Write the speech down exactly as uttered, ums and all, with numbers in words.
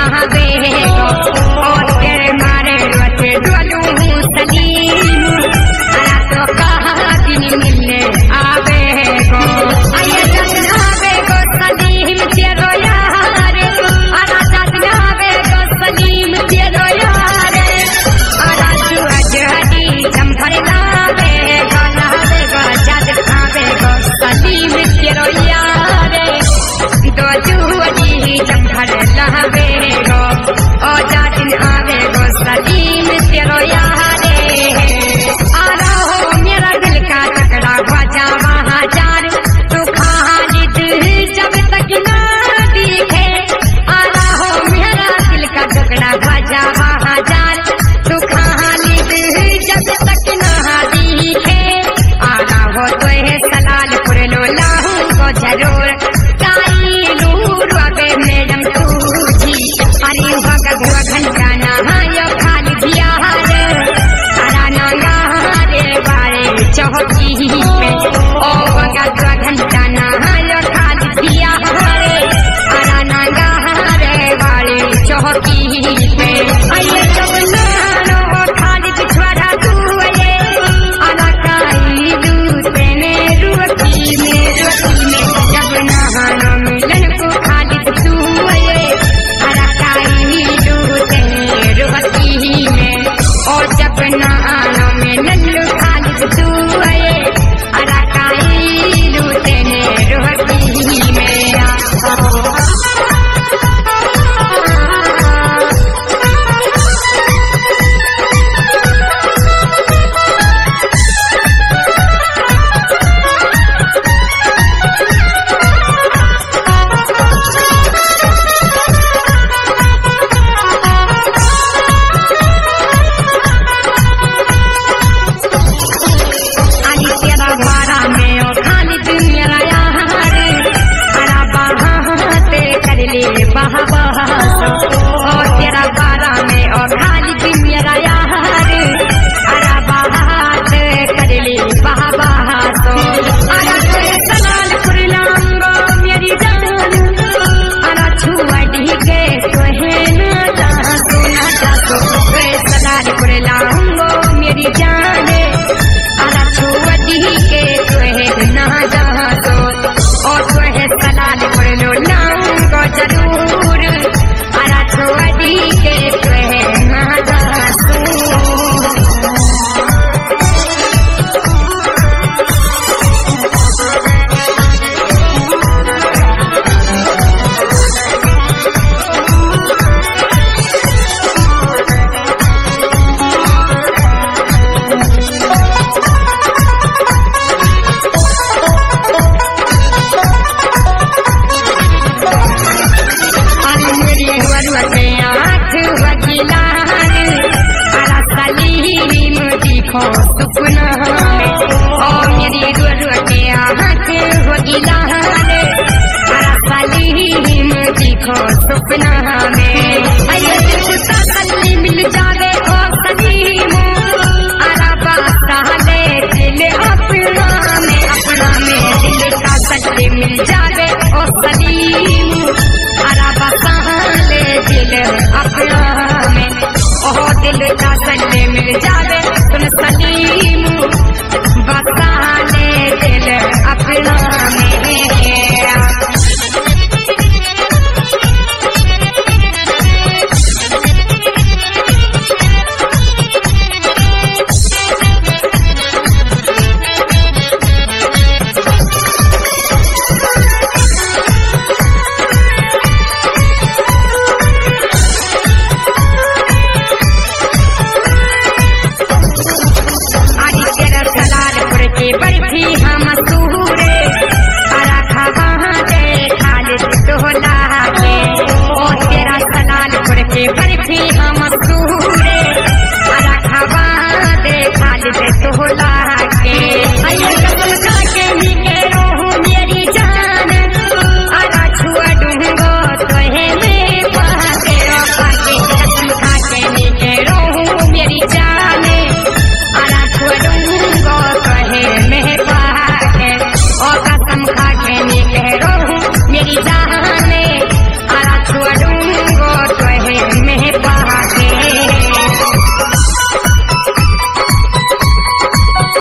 नहावे गो और तेरे मारे रोते डोलू सलीम अरा तो कहा दिन मिलने आवे गो आये जब नहावे गो सलीम तेरो यार अरा जब नहावे गो सलीम तेरो यार अरा तू अजहरी जंफर लावे गो नहावे गो जब खावे गो सलीम तेरो यार दो जुआरी जंफर लावे गो ओ जातिन आवे गो सलीम तेरो यार आ रहो मेरा दिल का टकरा बजा वहाँ जार तू खालिद जब तक ना दिखे आ रहो मेरा दिल का टुकड़ा बजा वहाँ जार तू खालिद जब तक ना दिखे आ रहो तो है सलालपुर लो लाहू को जरूर काई लूर अबे मैडम तूजी अरे भग भग घंटा नहायो खाली दिया अरा नंगा रे बारे चौकी पे ओ भग भग घंटा नहायो खाली दिया अरा नंगा रे बारे चौकी पे आइए जब नानो खाली पिछवाड़ा तू ये अरा काई लूर तेने रुकी में रुकी में जब नहानो मिलन को खाली तू ये अरा काई लूर तेने रुकी में और जब नहानो मिलन को खाली तू ये अरा काई लूर तेने रुकी में बहा बहा और तेरा बारा में और खाली भी मेरा यार अरा बहात कर ले बहा बहा तो अरा तेरे सलालपुर लांगो मेरी जान अरा छुआ डी के तोहे ना जा तो ना जा तो तेरे सलालपुर लांगो मेरी जान अरा छुआ डी के तोहे ना जा तो और तोहे सलालपुर लो लांगो जरूर अरा छोड़ी के तुहे मादा सुपना और मेरी रोटे हाथ होगिला अरा सलीम दिखो सपना में अरे दिखता सली मिल जावे ओ सलीम अरा बासा ले दिल अपना में अपना में दिल का सली मिल जावे ओ सलीम अरा बासा ले दिल अपना में ओ दिल का सली मिल जावे सुन सलीम बसा ले दिल अपना में मेरी जान